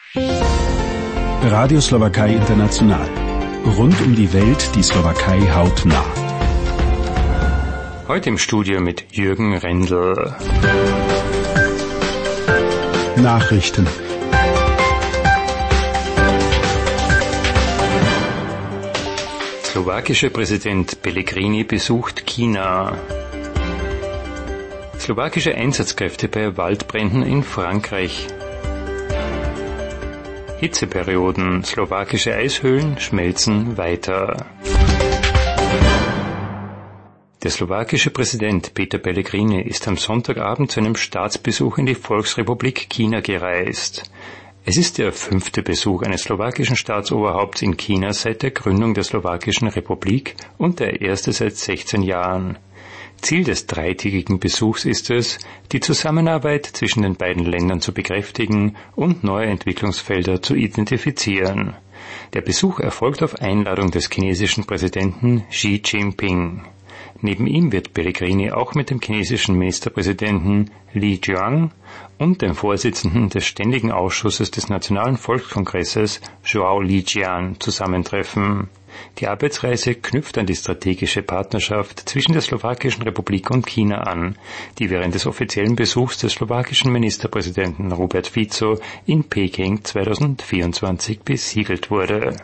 Radio Slowakei International. Rund um die Welt die Slowakei hautnah. Heute im Studio mit Jürgen Rendel. Nachrichten. Slowakischer Präsident Pellegrini besucht China. Slowakische Einsatzkräfte bei Waldbränden in Frankreich. Hitzeperioden. Slowakische Eishöhlen schmelzen weiter. Der slowakische Präsident Peter Pellegrini ist am Sonntagabend zu einem Staatsbesuch in die Volksrepublik China gereist. Es ist der 5. Besuch eines slowakischen Staatsoberhaupts in China seit der Gründung der Slowakischen Republik und der erste seit 16 Jahren. Ziel des dreitägigen Besuchs ist es, die Zusammenarbeit zwischen den beiden Ländern zu bekräftigen und neue Entwicklungsfelder zu identifizieren. Der Besuch erfolgt auf Einladung des chinesischen Präsidenten Xi Jinping. Neben ihm wird Pellegrini auch mit dem chinesischen Ministerpräsidenten Li Qiang und dem Vorsitzenden des Ständigen Ausschusses des Nationalen Volkskongresses Joao Lijian zusammentreffen. Die Arbeitsreise knüpft an die strategische Partnerschaft zwischen der Slowakischen Republik und China an, die während des offiziellen Besuchs des slowakischen Ministerpräsidenten Robert Fico in Peking 2024 besiegelt wurde.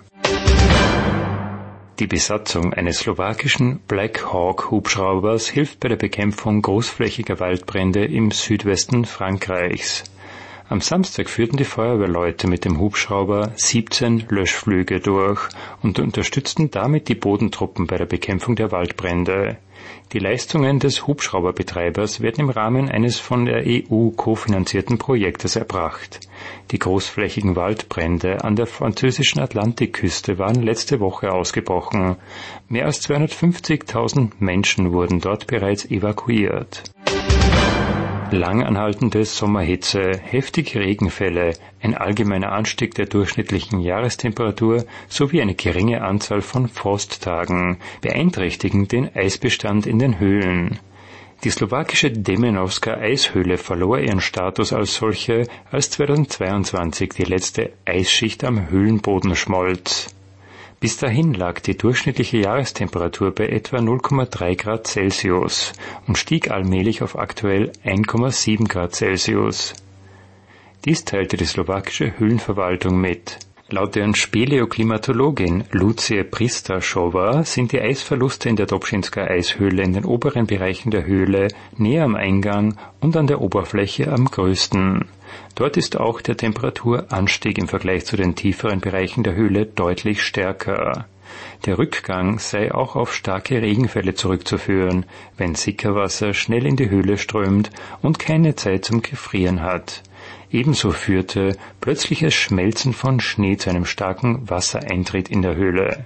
Die Besatzung eines slowakischen Black Hawk Hubschraubers hilft bei der Bekämpfung großflächiger Waldbrände im Südwesten Frankreichs. Am Samstag führten die Feuerwehrleute mit dem Hubschrauber 17 Löschflüge durch und unterstützten damit die Bodentruppen bei der Bekämpfung der Waldbrände. Die Leistungen des Hubschrauberbetreibers werden im Rahmen eines von der EU kofinanzierten Projektes erbracht. Die großflächigen Waldbrände an der französischen Atlantikküste waren letzte Woche ausgebrochen. Mehr als 250.000 Menschen wurden dort bereits evakuiert. Langanhaltende Sommerhitze, heftige Regenfälle, ein allgemeiner Anstieg der durchschnittlichen Jahrestemperatur sowie eine geringe Anzahl von Frosttagen beeinträchtigen den Eisbestand in den Höhlen. Die slowakische Demenovská Eishöhle verlor ihren Status als solche, als 2022 die letzte Eisschicht am Höhlenboden schmolz. Bis dahin lag die durchschnittliche Jahrestemperatur bei etwa 0,3 Grad Celsius und stieg allmählich auf aktuell 1,7 Grad Celsius. Dies teilte die slowakische Höhlenverwaltung mit. Laut deren Speleoklimatologin Lucie Pristašová sind die Eisverluste in der Dobšinská Eishöhle in den oberen Bereichen der Höhle näher am Eingang und an der Oberfläche am größten. Dort ist auch der Temperaturanstieg im Vergleich zu den tieferen Bereichen der Höhle deutlich stärker. Der Rückgang sei auch auf starke Regenfälle zurückzuführen, wenn Sickerwasser schnell in die Höhle strömt und keine Zeit zum Gefrieren hat. Ebenso führte plötzliches Schmelzen von Schnee zu einem starken Wassereintritt in der Höhle.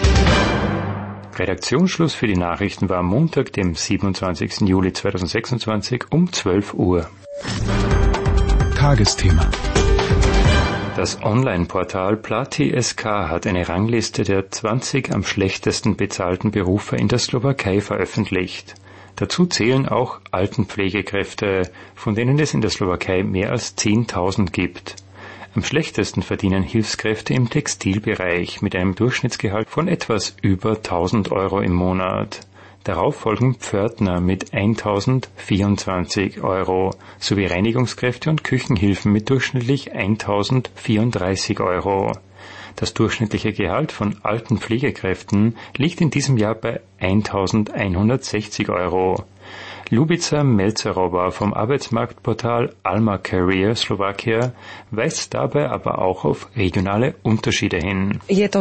Redaktionsschluss für die Nachrichten war am Montag, dem 27. Juli 2026 um 12 Uhr. Tagesthema. Das Online-Portal Plati.sk hat eine Rangliste der 20 am schlechtesten bezahlten Berufe in der Slowakei veröffentlicht. Dazu zählen auch Altenpflegekräfte, von denen es in der Slowakei mehr als 10.000 gibt. Am schlechtesten verdienen Hilfskräfte im Textilbereich mit einem Durchschnittsgehalt von etwas über 1.000 Euro im Monat. Darauf folgen Pförtner mit 1.024 Euro sowie Reinigungskräfte und Küchenhilfen mit durchschnittlich 1.034 Euro. Das durchschnittliche Gehalt von alten Pflegekräften liegt in diesem Jahr bei 1.160 Euro. Ljubica Melcerova vom Arbeitsmarktportal Alma Career Slovakia weist dabei aber auch auf regionale Unterschiede hin. Diese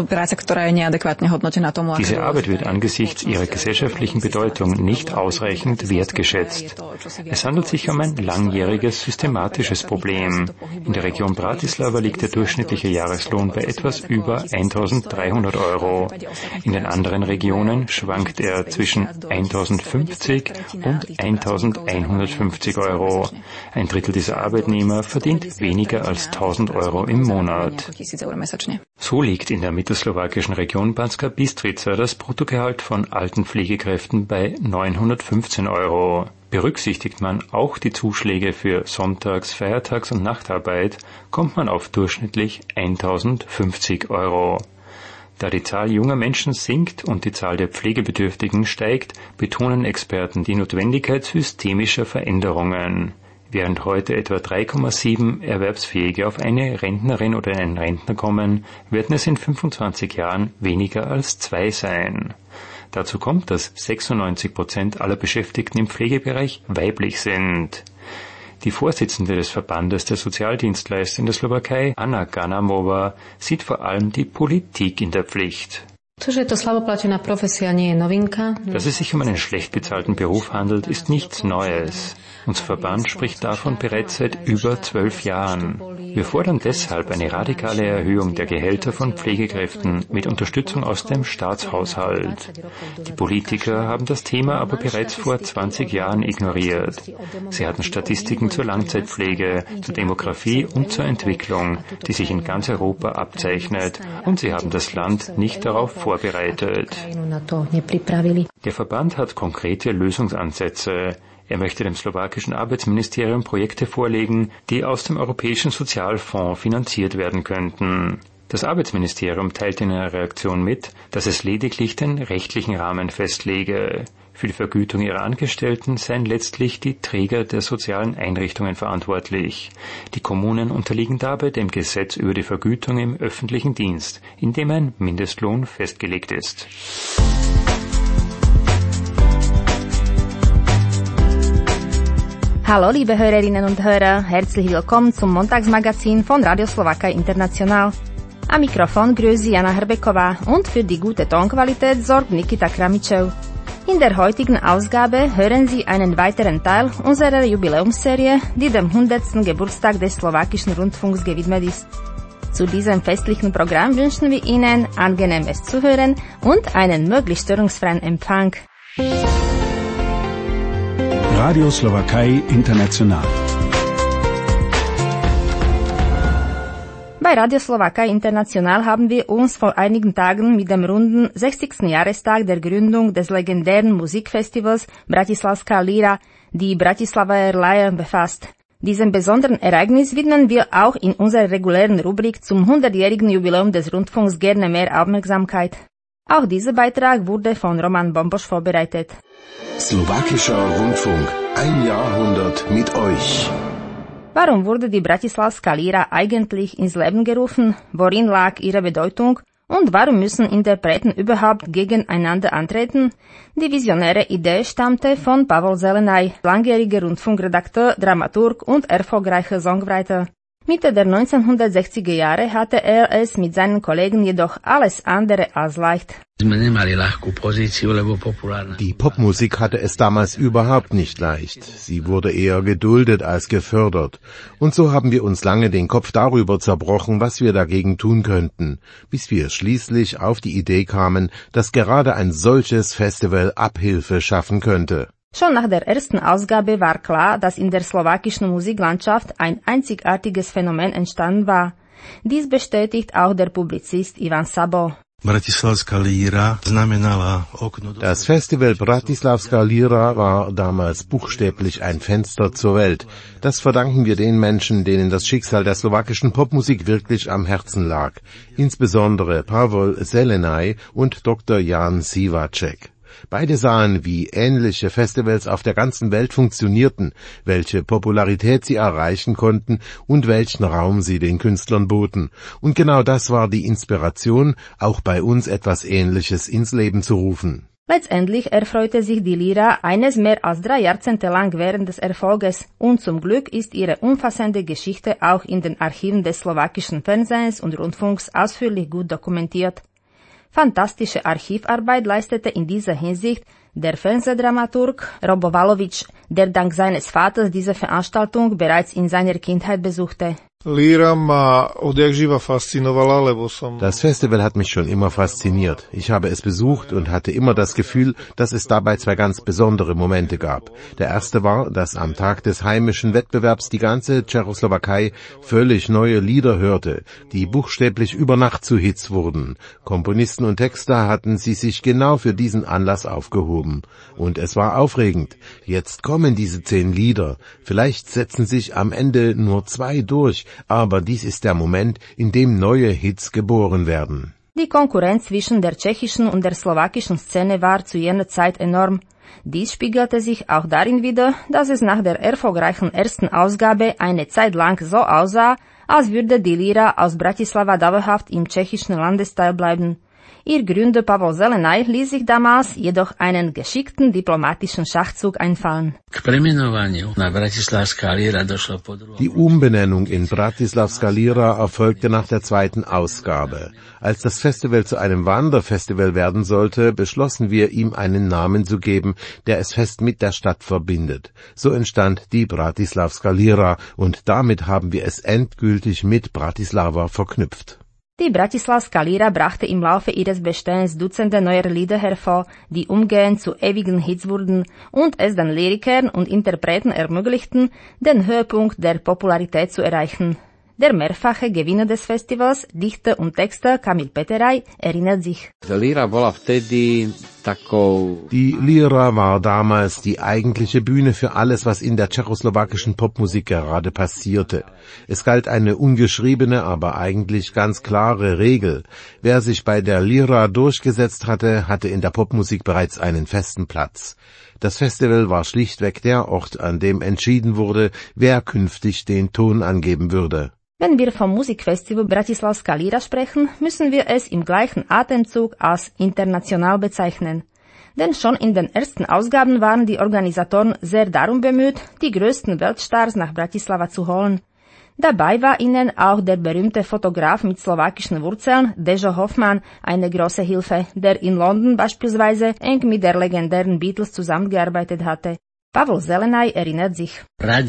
Arbeit wird angesichts ihrer gesellschaftlichen Bedeutung nicht ausreichend wertgeschätzt. Es handelt sich um ein langjähriges systematisches Problem. In der Region Bratislava liegt der durchschnittliche Jahreslohn bei etwas über 1.300 Euro. In den anderen Regionen schwankt er zwischen 1.050 und 1.150 Euro. Ein Drittel dieser Arbeitnehmer verdient weniger als 1.000 Euro im Monat. So liegt in der mittelslowakischen Region Banská Bystrica das Bruttogehalt von alten Pflegekräften bei 915 Euro. Berücksichtigt man auch die Zuschläge für Sonntags-, Feiertags- und Nachtarbeit, kommt man auf durchschnittlich 1.050 Euro. Da die Zahl junger Menschen sinkt und die Zahl der Pflegebedürftigen steigt, betonen Experten die Notwendigkeit systemischer Veränderungen. Während heute etwa 3,7 Erwerbsfähige auf eine Rentnerin oder einen Rentner kommen, werden es in 25 Jahren weniger als 2 sein. Dazu kommt, dass 96% aller Beschäftigten im Pflegebereich weiblich sind. Die Vorsitzende des Verbandes der Sozialdienstleister in der Slowakei, Anna Ganamova, sieht vor allem die Politik in der Pflicht. Dass es sich um einen schlecht bezahlten Beruf handelt, ist nichts Neues. Unser Verband spricht davon bereits seit über 12 Jahren. Wir fordern deshalb eine radikale Erhöhung der Gehälter von Pflegekräften mit Unterstützung aus dem Staatshaushalt. Die Politiker haben das Thema aber bereits vor 20 Jahren ignoriert. Sie hatten Statistiken zur Langzeitpflege, zur Demografie und zur Entwicklung, die sich in ganz Europa abzeichnet, und sie haben das Land nicht darauf vorbereitet. Der Verband hat konkrete Lösungsansätze. Er möchte dem slowakischen Arbeitsministerium Projekte vorlegen, die aus dem Europäischen Sozialfonds finanziert werden könnten. Das Arbeitsministerium teilt in einer Reaktion mit, dass es lediglich den rechtlichen Rahmen festlege. Für die Vergütung ihrer Angestellten seien letztlich die Träger der sozialen Einrichtungen verantwortlich. Die Kommunen unterliegen dabei dem Gesetz über die Vergütung im öffentlichen Dienst, in dem ein Mindestlohn festgelegt ist. Hallo liebe Hörerinnen und Hörer, herzlich willkommen zum Montagsmagazin von Radio Slowakei International. Am Mikrofon grüßt Jana Hrbeková und für die gute Tonqualität sorgt Nikita Kramičev. In der heutigen Ausgabe hören Sie einen weiteren Teil unserer Jubiläumsserie, die dem 100. Geburtstag des slowakischen Rundfunks gewidmet ist. Zu diesem festlichen Programm wünschen wir Ihnen angenehmes Zuhören und einen möglichst störungsfreien Empfang. Radio Slowakei International. Bei Radio Slowakei International haben wir uns vor einigen Tagen mit dem runden 60. Jahrestag der Gründung des legendären Musikfestivals Bratislavská Líra, die Bratislava Lyre, befasst. Diesem besonderen Ereignis widmen wir auch in unserer regulären Rubrik zum 100-jährigen Jubiläum des Rundfunks gerne mehr Aufmerksamkeit. Auch dieser Beitrag wurde von Roman Bombosch vorbereitet. Slowakischer Rundfunk, ein Jahrhundert mit euch. Warum wurde die Bratislavská Líra eigentlich ins Leben gerufen? Worin lag ihre Bedeutung? Und warum müssen Interpreten überhaupt gegeneinander antreten? Die visionäre Idee stammte von Pavel Zelenaj, langjähriger Rundfunkredakteur, Dramaturg und erfolgreicher Songwriter. Mitte der 1960er Jahre hatte er es mit seinen Kollegen jedoch alles andere als leicht. Die Popmusik hatte es damals überhaupt nicht leicht. Sie wurde eher geduldet als gefördert. Und so haben wir uns lange den Kopf darüber zerbrochen, was wir dagegen tun könnten, bis wir schließlich auf die Idee kamen, dass gerade ein solches Festival Abhilfe schaffen könnte. Schon nach der ersten Ausgabe war klar, dass in der slowakischen Musiklandschaft ein einzigartiges Phänomen entstanden war. Dies bestätigt auch der Publizist Ivan Sabo. Das Festival Bratislavská Líra war damals buchstäblich ein Fenster zur Welt. Das verdanken wir den Menschen, denen das Schicksal der slowakischen Popmusik wirklich am Herzen lag. Insbesondere Pavel Zelenaj und Dr. Jan Sivacek. Beide sahen, wie ähnliche Festivals auf der ganzen Welt funktionierten, welche Popularität sie erreichen konnten und welchen Raum sie den Künstlern boten. Und genau das war die Inspiration, auch bei uns etwas Ähnliches ins Leben zu rufen. Letztendlich erfreute sich die Líra eines mehr als 3 Jahrzehnte lang während des Erfolges und zum Glück ist ihre umfassende Geschichte auch in den Archiven des slowakischen Fernsehens und Rundfunks ausführlich gut dokumentiert. Fantastische Archivarbeit leistete in dieser Hinsicht der Fernsehdramaturg Robo Valovič, der dank seines Vaters diese Veranstaltung bereits in seiner Kindheit besuchte. Das Festival hat mich schon immer fasziniert. Ich habe es besucht und hatte immer das Gefühl, dass es dabei zwei ganz besondere Momente gab. Der erste war, dass am Tag des heimischen Wettbewerbs die ganze Tschechoslowakei völlig neue Lieder hörte, die buchstäblich über Nacht zu Hits wurden. Komponisten und Texter hatten sie sich genau für diesen Anlass aufgehoben. Und es war aufregend. Jetzt kommen diese 10 Lieder. Vielleicht setzen sich am Ende nur 2 durch, aber dies ist der Moment, in dem neue Hits geboren werden. Die Konkurrenz zwischen der tschechischen und der slowakischen Szene war zu jener Zeit enorm. Dies spiegelte sich auch darin wider, dass es nach der erfolgreichen ersten Ausgabe eine Zeit lang so aussah, als würde die Lira aus Bratislava dauerhaft im tschechischen Landesteil bleiben. Ihr Gründer Pavel Zelenaj ließ sich damals jedoch einen geschickten diplomatischen Schachzug einfallen. Die Umbenennung in Bratislavská Lira erfolgte nach der zweiten Ausgabe. Als das Festival zu einem Wanderfestival werden sollte, beschlossen wir, ihm einen Namen zu geben, der es fest mit der Stadt verbindet. So entstand die Bratislavská Lira und damit haben wir es endgültig mit Bratislava verknüpft. Die Bratislavská Lira brachte im Laufe ihres Bestehens Dutzende neuer Lieder hervor, die umgehend zu ewigen Hits wurden und es den Lyrikern und Interpreten ermöglichten, den Höhepunkt der Popularität zu erreichen. Der mehrfache Gewinner des Festivals, Dichter und Texter Kamil Peteraj, erinnert sich. Die Lira war damals die eigentliche Bühne für alles, was in der tschechoslowakischen Popmusik gerade passierte. Es galt eine ungeschriebene, aber eigentlich ganz klare Regel. Wer sich bei der Lira durchgesetzt hatte, hatte in der Popmusik bereits einen festen Platz. Das Festival war schlichtweg der Ort, an dem entschieden wurde, wer künftig den Ton angeben würde. Wenn wir vom Musikfestival Bratislavská Lira sprechen, müssen wir es im gleichen Atemzug als international bezeichnen. Denn schon in den ersten Ausgaben waren die Organisatoren sehr darum bemüht, die größten Weltstars nach Bratislava zu holen. Dabei war ihnen auch der berühmte Fotograf mit slowakischen Wurzeln, Dežo Hoffman, eine große Hilfe, der in London beispielsweise eng mit der legendären Beatles zusammengearbeitet hatte. Pavel Zelenaj erinnert sich. Er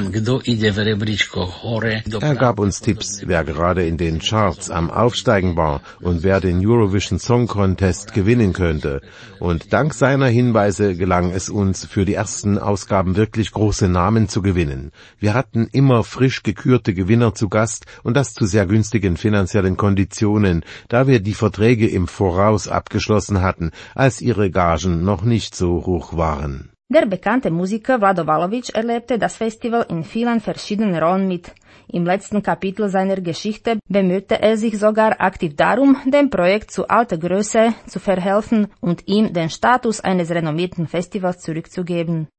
gab uns Tipps, wer gerade in den Charts am Aufsteigen war und wer den Eurovision Song Contest gewinnen könnte. Und dank seiner Hinweise gelang es uns, für die ersten Ausgaben wirklich große Namen zu gewinnen. Wir hatten immer frisch gekürte Gewinner zu Gast und das zu sehr günstigen finanziellen Konditionen, da wir die Verträge im Voraus abgeschlossen hatten, als ihre Gagen noch nicht so hoch waren. Der bekannte Musiker Vlado Valovič erlebte das Festival in vielen verschiedenen Rollen mit. Im letzten Kapitel seiner Geschichte bemühte er sich sogar aktiv darum, dem Projekt zu alter Größe zu verhelfen und ihm den Status eines renommierten Festivals zurückzugeben.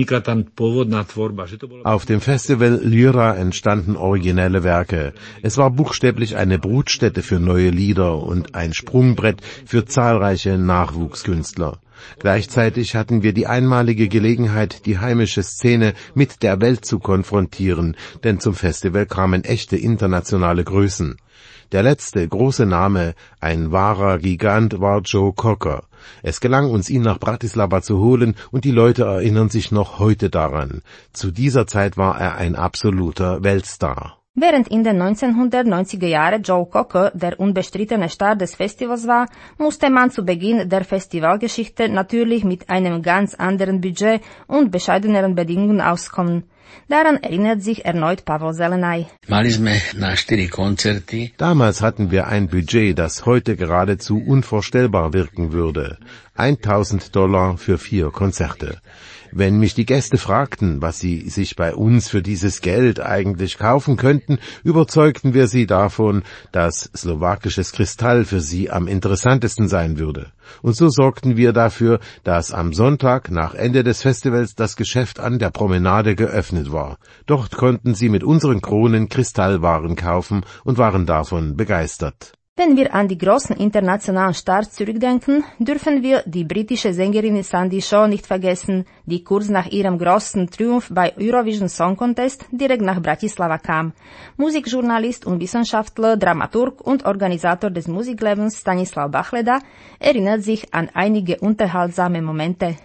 Auf dem Festival Lira entstanden originelle Werke. Es war buchstäblich eine Brutstätte für neue Lieder und ein Sprungbrett für zahlreiche Nachwuchskünstler. Gleichzeitig hatten wir die einmalige Gelegenheit, die heimische Szene mit der Welt zu konfrontieren, denn zum Festival kamen echte internationale Größen. Der letzte große Name, ein wahrer Gigant, war Joe Cocker. Es gelang uns, ihn nach Bratislava zu holen und die Leute erinnern sich noch heute daran. Zu dieser Zeit war er ein absoluter Weltstar. Während in den 1990er Jahren Joe Cocker der unbestrittene Star des Festivals war, musste man zu Beginn der Festivalgeschichte natürlich mit einem ganz anderen Budget und bescheideneren Bedingungen auskommen. Daran erinnert sich erneut Pavel Zelenaj. Damals hatten wir ein Budget, das heute geradezu unvorstellbar wirken würde. $1.000 für 4 Konzerte. Wenn mich die Gäste fragten, was sie sich bei uns für dieses Geld eigentlich kaufen könnten, überzeugten wir sie davon, dass slowakisches Kristall für sie am interessantesten sein würde. Und so sorgten wir dafür, dass am Sonntag nach Ende des Festivals das Geschäft an der Promenade geöffnet war. Dort konnten sie mit unseren Kronen Kristallwaren kaufen und waren davon begeistert. Wenn wir an die großen internationalen Stars zurückdenken, dürfen wir die britische Sängerin Sandy Shaw nicht vergessen, die kurz nach ihrem großen Triumph bei Eurovision Song Contest direkt nach Bratislava kam. Musikjournalist und Wissenschaftler, Dramaturg und Organisator des Musiklebens Stanislav Bachleda erinnert sich an einige unterhaltsame Momente.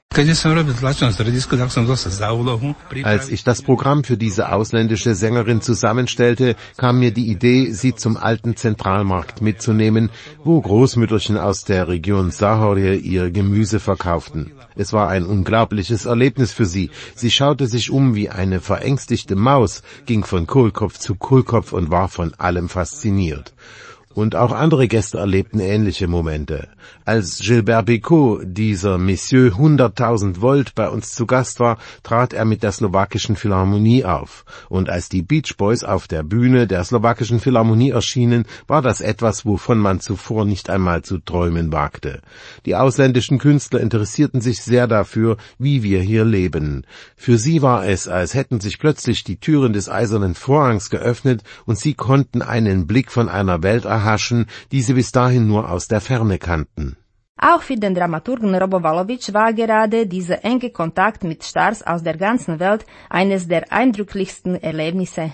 Als ich das Programm für diese ausländische Sängerin zusammenstellte, kam mir die Idee, sie zum alten Zentralmarkt mitzunehmen, wo Großmütterchen aus der Region Sahorje ihr Gemüse verkauften. Es war ein unglaubliches Erlebnis für sie. Sie schaute sich um wie eine verängstigte Maus, ging von Kohlkopf zu Kohlkopf und war von allem fasziniert. Und auch andere Gäste erlebten ähnliche Momente. Als Gilbert Bécaud, dieser Monsieur 100.000 Volt, bei uns zu Gast war, trat er mit der slowakischen Philharmonie auf. Und als die Beach Boys auf der Bühne der slowakischen Philharmonie erschienen, war das etwas, wovon man zuvor nicht einmal zu träumen wagte. Die ausländischen Künstler interessierten sich sehr dafür, wie wir hier leben. Für sie war es, als hätten sich plötzlich die Türen des Eisernen Vorhangs geöffnet und sie konnten einen Blick von einer Welt erhaschen, die sie bis dahin nur aus der Ferne kannten. Auch für den Dramaturgen Robo Valovic war gerade dieser enge Kontakt mit Stars aus der ganzen Welt eines der eindrücklichsten Erlebnisse.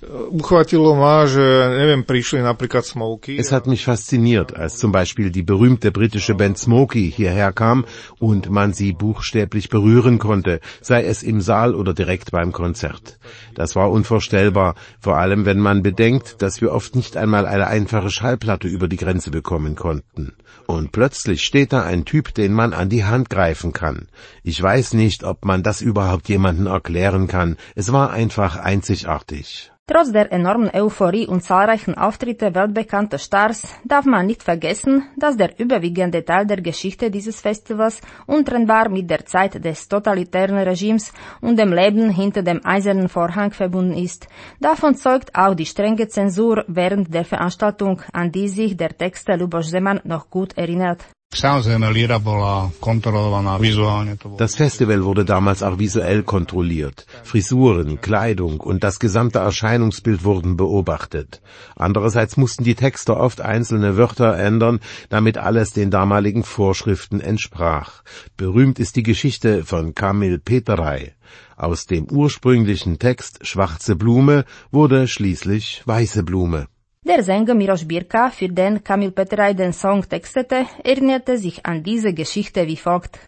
Es hat mich fasziniert, als zum Beispiel die berühmte britische Band Smokey hierher kam und man sie buchstäblich berühren konnte, sei es im Saal oder direkt beim Konzert. Das war unvorstellbar, vor allem wenn man bedenkt, dass wir oft nicht einmal eine einfache Schallplatte über die Grenze bekommen konnten. Und plötzlich steht da ein Typ, den man an die Hand greifen kann. Ich weiß nicht, ob man das überhaupt jemandem erklären kann. Es war einfach einzigartig. Trotz der enormen Euphorie und zahlreichen Auftritte weltbekannter Stars darf man nicht vergessen, dass der überwiegende Teil der Geschichte dieses Festivals untrennbar mit der Zeit des totalitären Regimes und dem Leben hinter dem Eisernen Vorhang verbunden ist. Davon zeugt auch die strenge Zensur während der Veranstaltung, an die sich der Texter Luboš Zeman noch gut erinnert. Das Festival wurde damals auch visuell kontrolliert. Frisuren, Kleidung und das gesamte Erscheinungsbild wurden beobachtet. Andererseits mussten die Texter oft einzelne Wörter ändern, damit alles den damaligen Vorschriften entsprach. Berühmt ist die Geschichte von Kamil Peteraj. Aus dem ursprünglichen Text Schwarze Blume wurde schließlich Weiße Blume. Der Sänger Miroš Birka, für den Kamil Peteraj den Song textete, erinnerte sich an diese Geschichte wie folgt.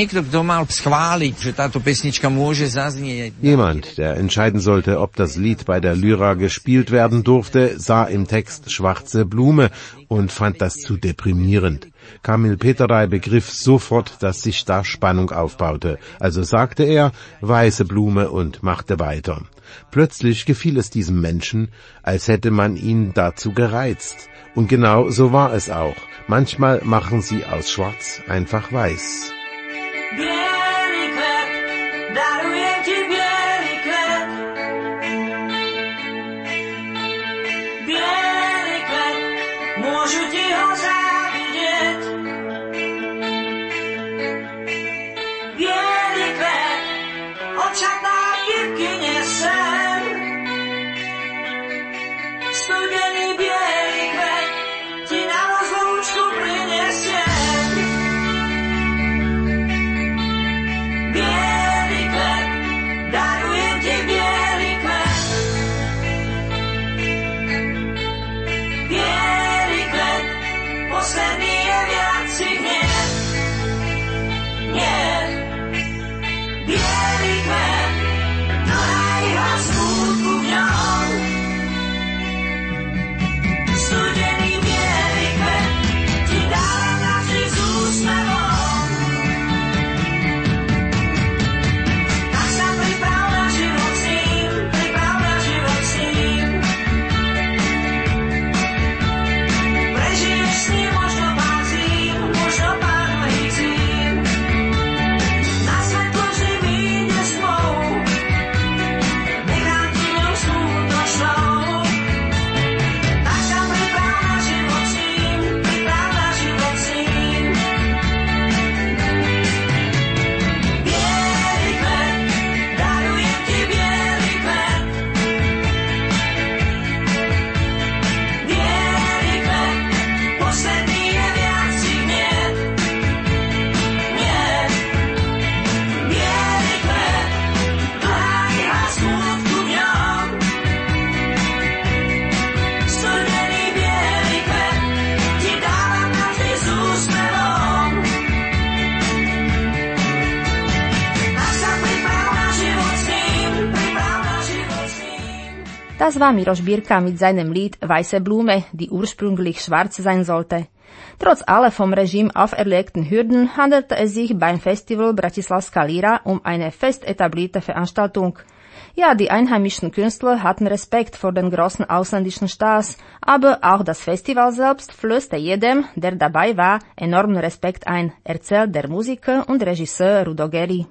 Jemand, der entscheiden sollte, ob das Lied bei der Lyra gespielt werden durfte, sah im Text Schwarze Blume und fand das zu deprimierend. Kamil Peteraj begriff sofort, dass sich da Spannung aufbaute. Also sagte er Weiße Blume und machte weiter. Plötzlich gefiel es diesem Menschen, als hätte man ihn dazu gereizt. Und genau so war es auch. Manchmal machen sie aus Schwarz einfach weiß. Das war Miroš Birka mit seinem Lied Weiße Blume, die ursprünglich schwarz sein sollte. Trotz aller vom Regime auferlegten Hürden handelte es sich beim Festival Bratislavská Líra um eine fest etablierte Veranstaltung. Ja, die einheimischen Künstler hatten Respekt vor den großen ausländischen Stars, aber auch das Festival selbst flößte jedem, der dabei war, enormen Respekt ein, erzählt der Musiker und Regisseur Rudo Geri.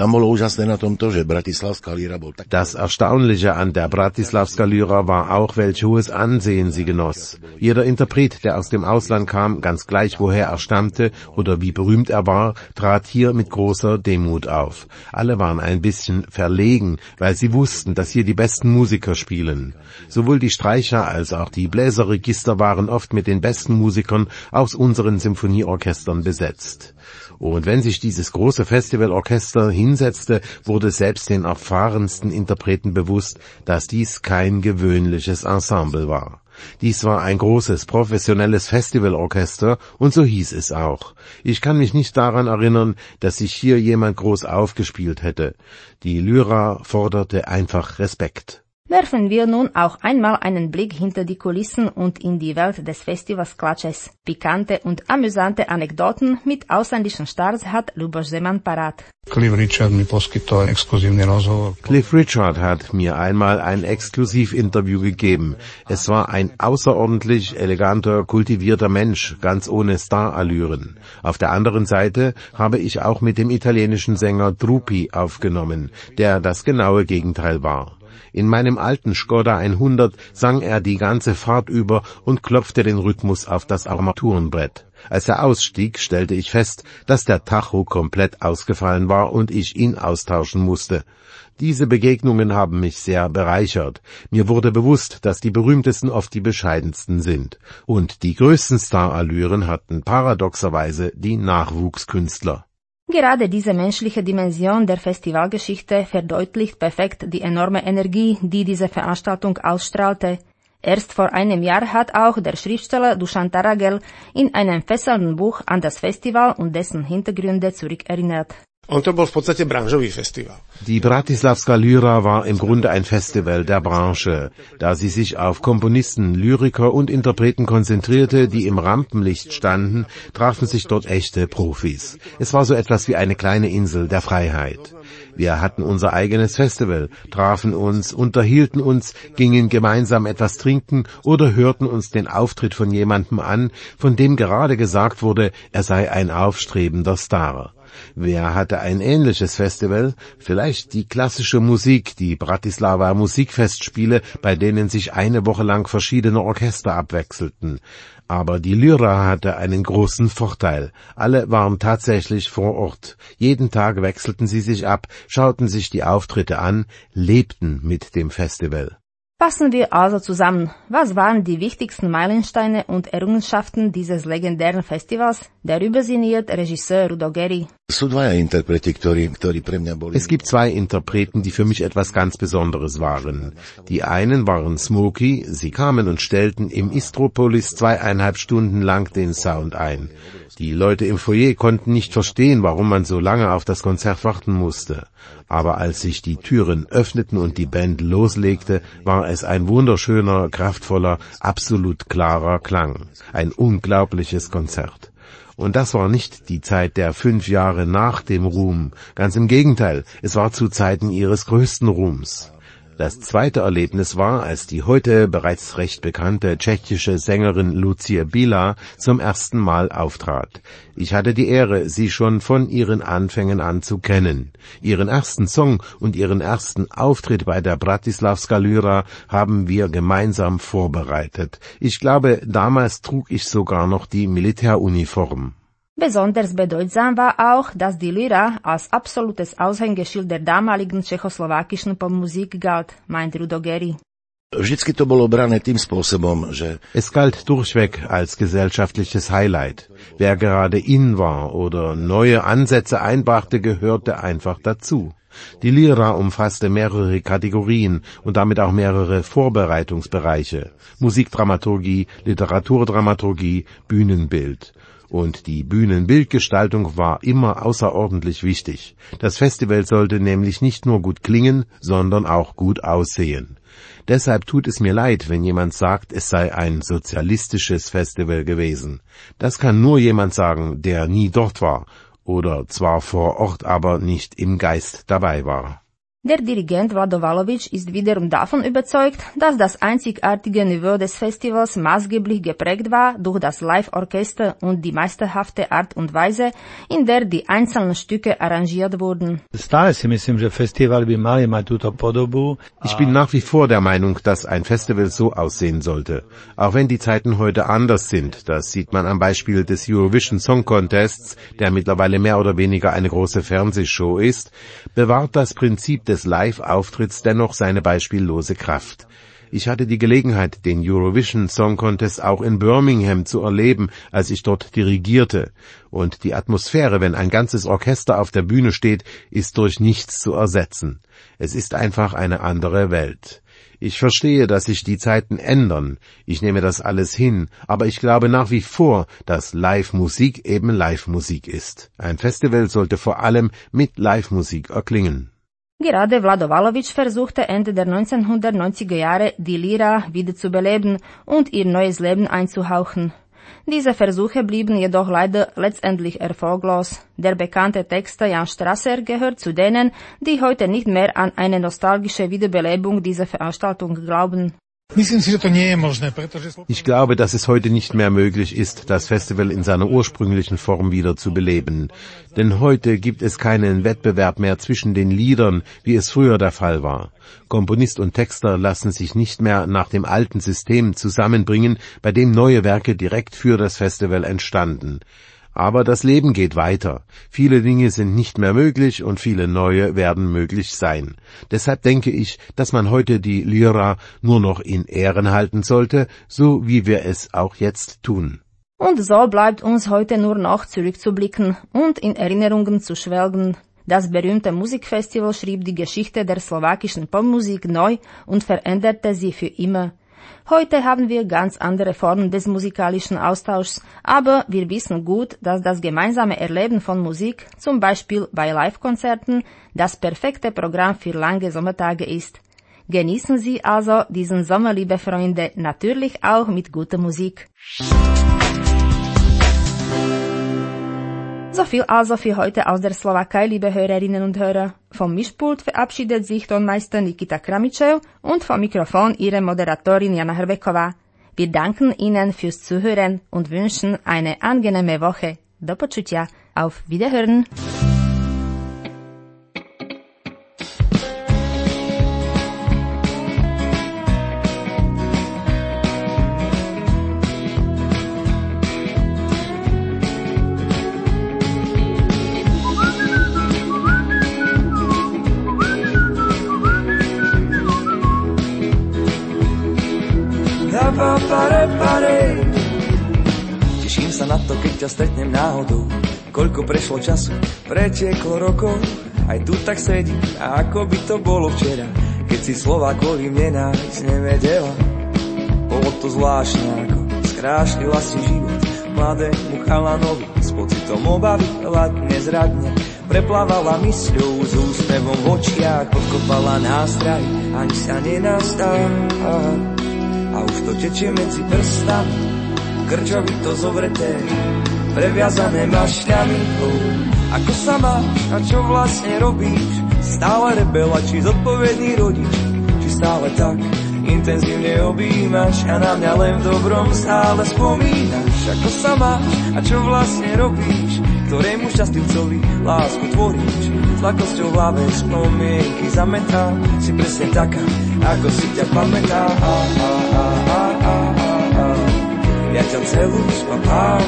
Das Erstaunliche an der Bratislavská Líra war auch, welch hohes Ansehen sie genoss. Jeder Interpret, der aus dem Ausland kam, ganz gleich woher er stammte oder wie berühmt er war, trat hier mit großer Demut auf. Alle waren ein bisschen verlegen, weil sie wussten, dass hier die besten Musiker spielen. Sowohl die Streicher als auch die Bläserregister waren oft mit den besten Musikern aus unseren Symphonieorchestern besetzt. Und wenn sich dieses große Festivalorchester hinsetzte, wurde selbst den erfahrensten Interpreten bewusst, dass dies kein gewöhnliches Ensemble war. Dies war ein großes, professionelles Festivalorchester und so hieß es auch. Ich kann mich nicht daran erinnern, dass sich hier jemand groß aufgespielt hätte. Die Lyra forderte einfach Respekt. Werfen wir nun auch einmal einen Blick hinter die Kulissen und in die Welt des Festivals Klatsches. Pikante und amüsante Anekdoten mit ausländischen Stars hat Luboš Zeman parat. Cliff Richard hat mir einmal ein Exklusivinterview gegeben. Es war ein außerordentlich eleganter, kultivierter Mensch, ganz ohne Starallüren. Auf der anderen Seite habe ich auch mit dem italienischen Sänger Drupi aufgenommen, der das genaue Gegenteil war. In meinem alten Skoda 100 sang er die ganze Fahrt über und klopfte den Rhythmus auf das Armaturenbrett. Als er ausstieg, stellte ich fest, dass der Tacho komplett ausgefallen war und ich ihn austauschen musste. Diese Begegnungen haben mich sehr bereichert. Mir wurde bewusst, dass die berühmtesten oft die bescheidensten sind. Und die größten Starallüren hatten paradoxerweise die Nachwuchskünstler. Gerade diese menschliche Dimension der Festivalgeschichte verdeutlicht perfekt die enorme Energie, die diese Veranstaltung ausstrahlte. Erst vor einem Jahr hat auch der Schriftsteller Dušan Taragel in einem fesselnden Buch an das Festival und dessen Hintergründe zurückerinnert. Die Bratislavská Líra war im Grunde ein Festival der Branche, da sie sich auf Komponisten, Lyriker und Interpreten konzentrierte, die im Rampenlicht standen, trafen sich dort echte Profis. Es war so etwas wie eine kleine Insel der Freiheit. Wir hatten unser eigenes Festival, trafen uns, unterhielten uns, gingen gemeinsam etwas trinken oder hörten uns den Auftritt von jemandem an, von dem gerade gesagt wurde, er sei ein aufstrebender Star. Wer hatte ein ähnliches Festival? Vielleicht die klassische Musik, die Bratislava Musikfestspiele, bei denen sich eine Woche lang verschiedene Orchester abwechselten. Aber die Lyra hatte einen großen Vorteil. Alle waren tatsächlich vor Ort. Jeden Tag wechselten sie sich ab, schauten sich die Auftritte an, lebten mit dem Festival. Fassen wir also zusammen. Was waren die wichtigsten Meilensteine und Errungenschaften dieses legendären Festivals? Darüber sinniert Regisseur Rudo Geri. Es gibt zwei Interpreten, die für mich etwas ganz Besonderes waren. Die einen waren Smokey, sie kamen und stellten im Istropolis 2,5 Stunden lang den Sound ein. Die Leute im Foyer konnten nicht verstehen, warum man so lange auf das Konzert warten musste. Aber als sich die Türen öffneten und die Band loslegte, war es ein wunderschöner, kraftvoller, absolut klarer Klang. Ein unglaubliches Konzert. Und das war nicht die Zeit der 5 Jahre nach dem Ruhm. Ganz im Gegenteil, es war zu Zeiten ihres größten Ruhms. Das zweite Erlebnis war, als die heute bereits recht bekannte tschechische Sängerin Lucie Bílá zum ersten Mal auftrat. Ich hatte die Ehre, sie schon von ihren Anfängen an zu kennen. Ihren ersten Song und ihren ersten Auftritt bei der Bratislavská Líra haben wir gemeinsam vorbereitet. Ich glaube, damals trug ich sogar noch die Militäruniform. Besonders bedeutsam war auch, dass die Lyra als absolutes Aushängeschild der damaligen tschechoslowakischen Popmusik galt, meint Rudo Geri. Es galt durchweg als gesellschaftliches Highlight. Wer gerade in war oder neue Ansätze einbrachte, gehörte einfach dazu. Die Lyra umfasste mehrere Kategorien und damit auch mehrere Vorbereitungsbereiche: Musikdramaturgie, Literaturdramaturgie, Bühnenbild. Und die Bühnenbildgestaltung war immer außerordentlich wichtig. Das Festival sollte nämlich nicht nur gut klingen, sondern auch gut aussehen. Deshalb tut es mir leid, wenn jemand sagt, es sei ein sozialistisches Festival gewesen. Das kann nur jemand sagen, der nie dort war oder zwar vor Ort, aber nicht im Geist dabei war. Der Dirigent Vlado Valović ist wiederum davon überzeugt, dass das einzigartige Niveau des Festivals maßgeblich geprägt war durch das Live-Orchester und die meisterhafte Art und Weise, in der die einzelnen Stücke arrangiert wurden. Stále si myslím, že festival by mali mať túto podobu. Ich bin nach wie vor der Meinung, dass ein Festival so aussehen sollte. Auch wenn die Zeiten heute anders sind, das sieht man am Beispiel des Eurovision Song Contests, der mittlerweile mehr oder weniger eine große Fernsehshow ist, bewahrt das Prinzip des Live-Auftritts dennoch seine beispiellose Kraft. Ich hatte die Gelegenheit, den Eurovision Song Contest auch in Birmingham zu erleben, als ich dort dirigierte. Und die Atmosphäre, wenn ein ganzes Orchester auf der Bühne steht, ist durch nichts zu ersetzen. Es ist einfach eine andere Welt. Ich verstehe, dass sich die Zeiten ändern. Ich nehme das alles hin, aber ich glaube nach wie vor, dass Live-Musik eben Live-Musik ist. Ein Festival sollte vor allem mit Live-Musik erklingen. Gerade Vlado Valović versuchte Ende der 1990er Jahre, die Lyra wieder zu beleben und ihr neues Leben einzuhauchen. Diese Versuche blieben jedoch leider letztendlich erfolglos. Der bekannte Texter Jan Strasser gehört zu denen, die heute nicht mehr an eine nostalgische Wiederbelebung dieser Veranstaltung glauben. Ich glaube, dass es heute nicht mehr möglich ist, das Festival in seiner ursprünglichen Form wieder zu beleben. Denn heute gibt es keinen Wettbewerb mehr zwischen den Liedern, wie es früher der Fall war. Komponist und Texter lassen sich nicht mehr nach dem alten System zusammenbringen, bei dem neue Werke direkt für das Festival entstanden. Aber das Leben geht weiter. Viele Dinge sind nicht mehr möglich und viele neue werden möglich sein. Deshalb denke ich, dass man heute die Lyra nur noch in Ehren halten sollte, so wie wir es auch jetzt tun. Und so bleibt uns heute nur noch zurückzublicken und in Erinnerungen zu schwelgen. Das berühmte Musikfestival schrieb die Geschichte der slowakischen Popmusik neu und veränderte sie für immer. Heute haben wir ganz andere Formen des musikalischen Austauschs, aber wir wissen gut, dass das gemeinsame Erleben von Musik, zum Beispiel bei Live-Konzerten, das perfekte Programm für lange Sommertage ist. Genießen Sie also diesen Sommer, liebe Freunde, natürlich auch mit guter Musik. So viel also für heute aus der Slowakei, liebe Hörerinnen und Hörer. Vom Mischpult verabschiedet sich Tonmeister Nikita Kramičev und vom Mikrofon Ihre Moderatorin Jana Hrbeková. Wir danken Ihnen fürs Zuhören und wünschen eine angenehme Woche. Do počutia. Auf Wiederhören. Teším sa na to, keď ťa stretnem náhodou. Koľko prešlo času, pretieklo rokov. Aj tu tak sedím, a ako by to bolo včera, keď si slova kvôli mne nájsť nevedela. Bolo to zvláštne, ako skrášlila si život mladému chalanovi s pocitom obavy, hladne zradne preplávala mysľou s úsmevom v očiach, podkopala nástraj, ani sa nenastáva. A už to tečie medzi prstami, krčovito zovreté, previazané mašľami. Ako sa máš a čo vlastne robíš? Stále rebela, či zodpovedný rodič? Či stále tak intenzívne objímaš a na mňa len v dobrom stále spomínaš? Ako sa máš a čo vlastne robíš? Ktorému šťastlivcovi lásku tvoríš? S ľahkosťou v hlave spomienky zametá, si presne taká, ako si ťa pamätá. Ja ťa celú spapám,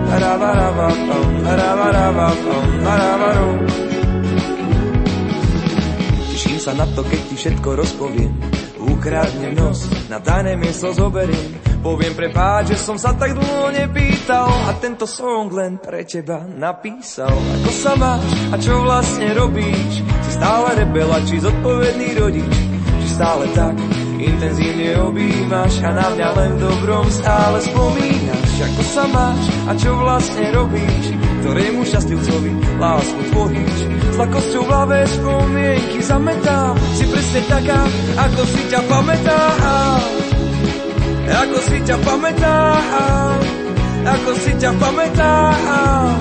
teším sa na to, keď ti všetko rozpoviem. Ukradnem nos, na tajné miesto zoberiem, Poviem prepáč, že som sa tak dlho nepýtal a tento song len pre teba napísal. Ako sa máš a čo vlastne robíš? Si stále rebela, či zodpovedný rodič? Či stále tak intenzívne objímaš a na mňa len v dobrom stále spomínaš? Ako sa máš a čo vlastne robíš? Ktorému šťastlivcovi lásku tvoríš? S ľahkosťou v hlave spomienky zametám. Si presne taká, ako si ťa pamätám. Ako si ťa pamätám. Ako si ťa pamätám.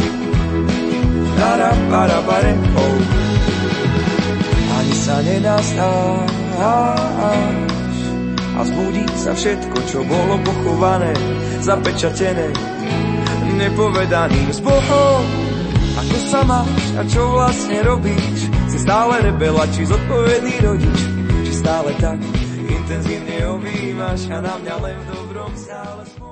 Para, ani sa nenastáš a zbudí sa všetko, čo bolo pochované, zapečatené, nepovedaným s Bohom. Ako sa máš a čo vlastne robíš? Si stále rebela, či zodpovedný rodič? Či stále tak intenzívne objímaš a na mňa len v dobrom stále spomínaš?